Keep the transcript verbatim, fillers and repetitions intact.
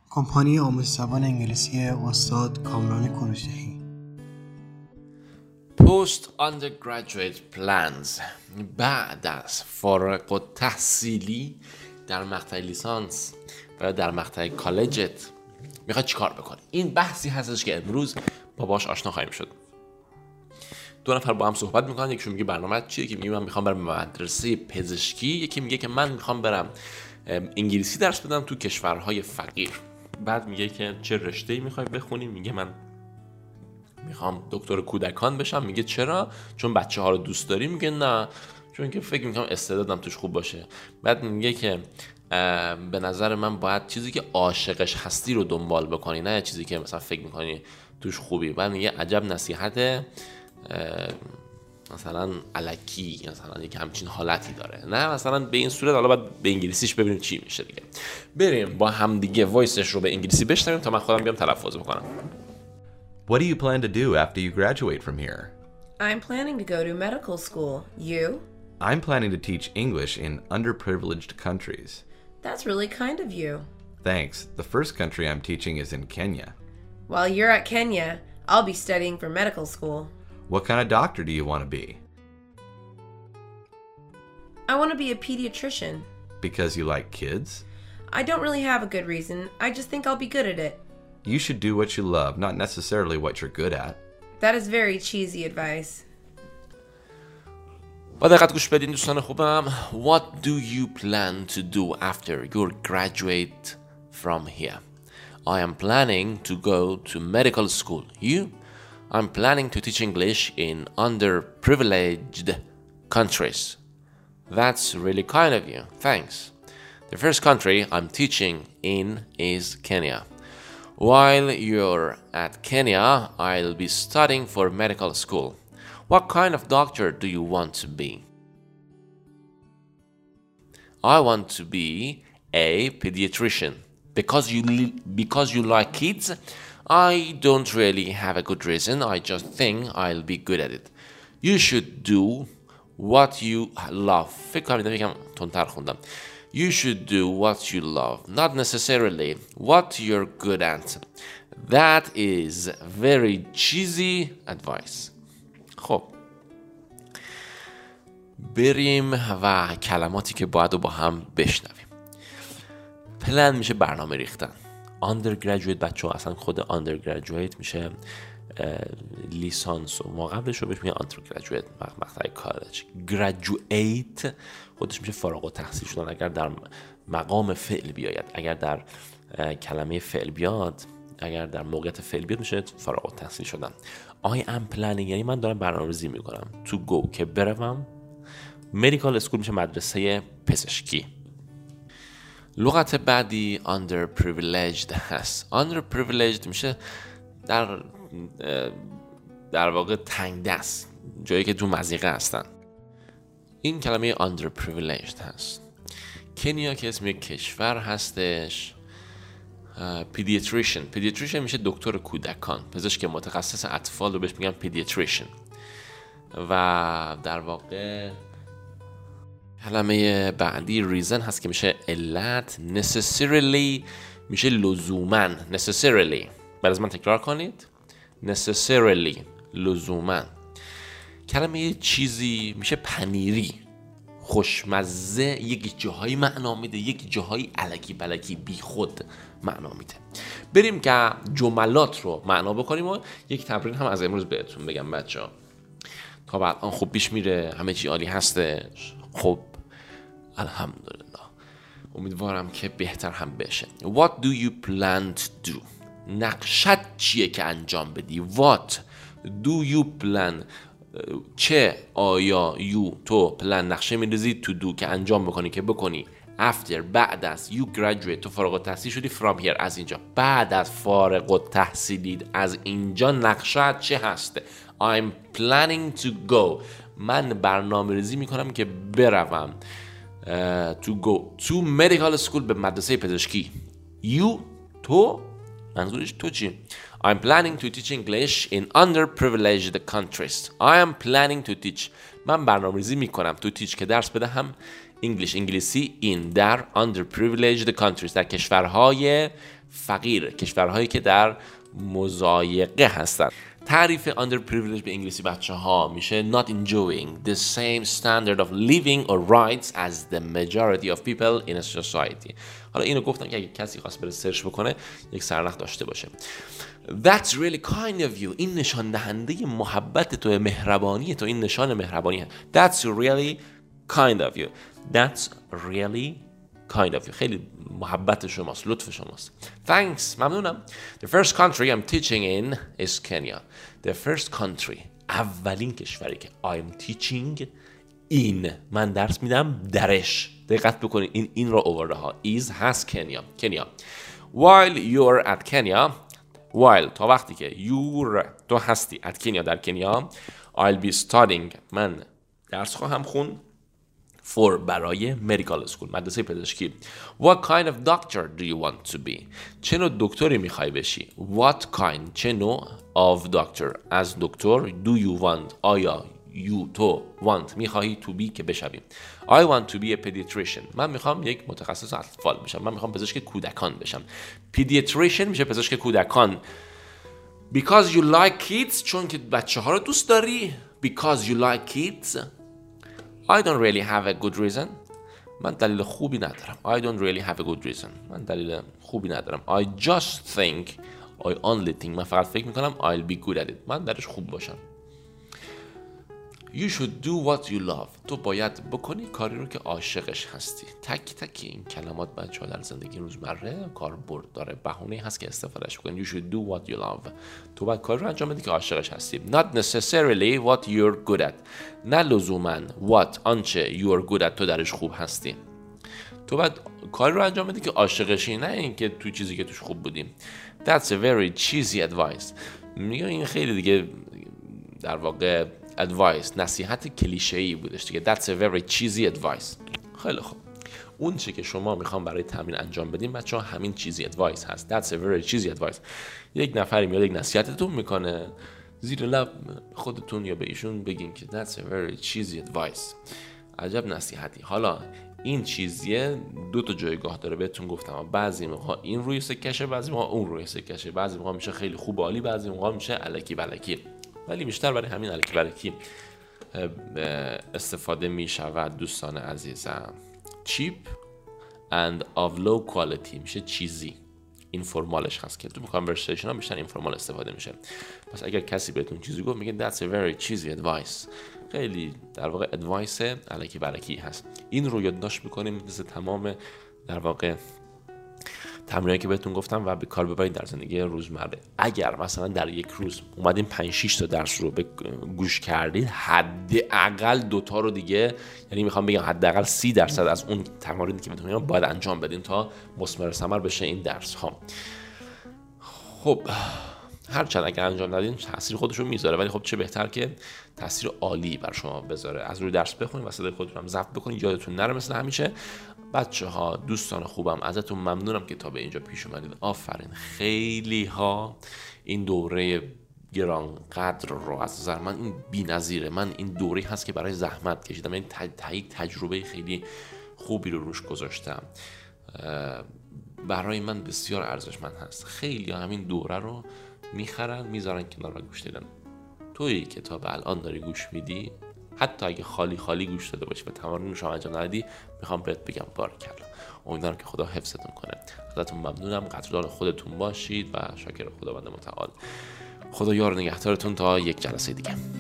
کمپانی آموزش زبان انگلیسی استاد کامران کوروش‌دهی. Post undergraduate plans. بعد از فارغ التحصیلی در مقطع لیسانس و در مقطع کالجت میخوای چیکار بکنی؟ این بحثی هستش که امروز با باش آشنا خواهیم شد. دو نفر با هم صحبت میکنن، یکیشون میگه برنامه چیه، که میگه من میخوام برم مدرسه پزشکی، یکی میگه که من میخوام برم انگلیسی درس بدم تو کشورهای فقیر. بعد میگه که چه رشته‌ای میخوای بخونی؟ میگه من میخوام دکتر کودکان بشم. میگه چرا؟ چون بچه ها رو دوست داری؟ میگه نه، چون که فکر میکنم استعدادم توش خوب باشه. بعد میگه که به نظر من باید چیزی که عاشقش هستی رو دنبال بکنی، نه چیزی که مثلا فکر میکنی توش خوبی. بعد میگه عجب نصیحت مثلا الکی، مثلا یک همچین حالتی داره. نه مثلا به این صورت. حالا باید به انگلیسیش ببینیم چی میشه دیگه. بریم با هم دیگه وایسش رو به انگلیسی بشنویم تا من خودم بیام تلفظ بکنم. What do you plan to do after you graduate from here? I'm planning to go to medical school. You? I'm planning to teach English in underprivileged countries. That's really kind of you. Thanks. The first country I'm teaching is in Kenya. While you're at Kenya, I'll be studying for medical school. What kind of doctor do you want to be? I want to be a pediatrician. Because you like kids? I don't really have a good reason. I just think I'll be good at it. You should do what you love, not necessarily what you're good at. That is very cheesy advice. با دقت گوش بدین دوستان خوبم. What do you plan to do after you graduate from here? I am planning to go to medical school. You? I'm planning to teach English in underprivileged countries. That's really kind of you. Thanks. The first country I'm teaching in is Kenya. While you're at Kenya, I'll be studying for medical school. What kind of doctor do you want to be? I want to be a pediatrician. Because you because you like kids, I don't really have a good reason. I just think I'll be good at it. You should do what you love. فکر کنم یکم تندتر خوندم. You should do what you love, not necessarily what you're good at. That is very cheesy advice. خب بریم و کلماتی که باید رو با هم بشنویم. پلن میشه برنامه ریختن. undergraduate بچه ها اصلا خود undergraduate میشه لیسانس و ما قبلش رو بهش میگن undergraduate مقطع کالج. graduate خودش میشه فارغ التحصیل شدن اگر در مقام فعل بیاید. اگر در کلمه فعل بیاد، اگر در موقعیت فعل بیاد میشه فارغ التحصیل شدن. I am planning یعنی من دارم برنامه‌ریزی میکنم. to go که بروم. medical school میشه مدرسه پزشکی. لغت بعدی underprivileged هست. underprivileged میشه در در واقع تنگ دست، جایی که تو مضیقه هستن. این کلمه underprivileged هست. کنیا که اسم یک کشور هستش. pediatrician pediatrician میشه دکتر کودکان، پزشک متخصص اطفال رو بهش میگن pediatrician. و در واقع کلمه بعدی reason هست که میشه علت. necessarily میشه لزوماً. necessarily بعد از من تکرار کنید. necessarily لزوماً. کلمه چیزی میشه پنیری، خوشمزه. یک جاهایی معنا میده، یک جاهایی الکی بلکی بی خود معنا میده. بریم که جملات رو معنا بکنیم و یک تمرین هم از امروز بهتون بگم بچه ها. تا بعد آن خوب پیش میره، همه چی عالی هستش. خب الحمدلله، امیدوارم که بهتر هم بشه. What do you plan to do? نقشت چیه که انجام بدی؟ What do you plan؟ چه آیا you تو پلن نقشه می‌ریزی to do که انجام بکنی، که بکنی. after بعد از you graduate تو فارغ التحصیل شدی from here از اینجا. بعد از فارغ التحصیلی از اینجا نقشت چه هست؟ I'm planning to go من برنامه ریزی میکنم که بروم to go to medical school به مدرسه پزشکی. you تو منظورش تو چی؟ I'm planning to teach English in underprivileged countries. I am planning to teach من برنامه‌ریزی میکنم to teach که درس بدهم English انگلیسی in در underprivileged countries در کشورهای فقیر، کشورهایی که در مضایقه هستند. تعریف underprivileged به انگلیسی بچه ها میشه not enjoying the same standard of living or rights as the majority of people in a society. حالا اینو گفتم که اگه کسی خواست بره سرچ بکنه یک سرنخ داشته باشه. That's really kind of you. این نشان دهنده محبت تو، مهربانی تو، این نشان مهربانی. That's really kind of you. That's really kind of you. خیلی محبت شماست، لطف شماست. Thanks. ممنونم. The first country I'm teaching in is Kenya. The first country. اولین کشوری که I'm teaching in. من درس میدم درش. دقت بکنید این این رو آورده ها. is هست کنیا. کنیا. While you're at Kenya. While تا وقتی که you're تو هستی at Kenya در کنیا. I'll be studying. من درس خواهم خون. For برای medical school مدرسه پزشکی. What kind of doctor do you want to be? چه نوع دکتری میخوای بشی؟ What kind چه نوع of doctor از دکتر do you want آیا you تو want میخواهی to be که بشوی. I want to be a pediatrician. من میخوام یک متخصص اطفال بشم. من میخوام پزشک کودکان بشم. Pediatrician میشه پزشک کودکان. Because you like kids چون که بچه ها رو دوست داری. Because you like kids. I don't really have a good reason. من دلیل خوبی ندارم. I don't really have a good reason. من دلیل خوبی ندارم. I just think I only think من فقط فکر میکنم I'll be good at it. من درش خوب باشم. You should do what you love. تو باید بکنی کاری رو که عاشقش هستی. تک تک این کلمات بچه‌ها در زندگی روزمره کاربرد داره. بهونه هست که استفادهش بکنی. You should do what you love. تو باید کاری رو انجام بدی که عاشقش هستی. Not necessarily what you're good at. نه لزوماً what آنچه you're good at تو درش خوب هستی. تو باید کاری رو انجام بدی که عاشقشی، نه اینکه تو چیزی که توش خوب بودی. That's a very cheesy advice. میگم این خیلی دیگه در واقع advice نصیحت کلیشه‌ای بودش دیگه. That's a very cheesy advice. خیلی خوب. اون چی که شما میخوام برای تمرین انجام بدین بچه‌ها همین cheesy advice هست. That's a very cheesy advice. یک نفری میاد یک نصیحتتون میکنه زیر لب خودتون یا به ایشون بگین که that's a very cheesy advice. عجب نصیحتی. حالا این چیزیه دو تا جایگاه داره بهتون گفتم. بعضی موقع این روی سکشه، بعضی موقع اون روی سکشه. بعضی موقع میشه خیلی خوب عالی، بعضی موقع میشه الکی بلکی. ولی بیشتر برای همین الکی بلکی استفاده می شود دوستان عزیزم. cheap and of low quality میشه چیزی. این فرمالش هست که تو conversation ها بیشتر این فرمال استفاده میشه. پس اگر کسی بهتون چیزی گفت میگه that's a very cheesy advice. خیلی در واقع ادوایس الکی بلکی هست. این رو یادداشت میکنیم مثل تمام در واقع تمرینایی که بهتون گفتم و به کار ببرید در زندگی روزمره. اگر مثلا در یک روز اومدین پنج شش تا درس رو به گوش کردید، حداقل دو تا رو دیگه، یعنی میخوام بگم حداقل سی درصد از اون تمارینی که بهتون میگم باید انجام بدین تا مثمر ثمر بشه این درس ها. خب هرچند اگر انجام ندین تاثیر خودش رو میذاره، ولی خب چه بهتر که تاثیر عالی بر شما بذاره. از روی درس بخونید و صدای خودتون هم ضبط بکنید، یادتون نره مثل همیشه. بچه‌ها دوستان خوبم ازتون ممنونم که تا به اینجا پیش اومدید. آفرین. خیلی ها این دوره گرانقدر رو از نظر من این بی‌نظیره. من این دوره هست که برای زحمت کشیدم، این تایید تجربه خیلی خوبی رو روش گذاشتم. برای من بسیار ارزشمند هست. خیلی همین دوره رو میخرن میذارن کنار و گوش دادن. تویی که تا به الان داری گوش میدی، حتی اگه خالی خالی گوش داده باشی و تمرین رو انجام ندی، میخوام بهت بگم بارکلا. امیدوارم که خدا حفظتون کنه. ازتون ممنونم. قدردان خودتون باشید و شاکر خداوند متعال. خدا یار نگهدارتون تا یک جلسه دیگه.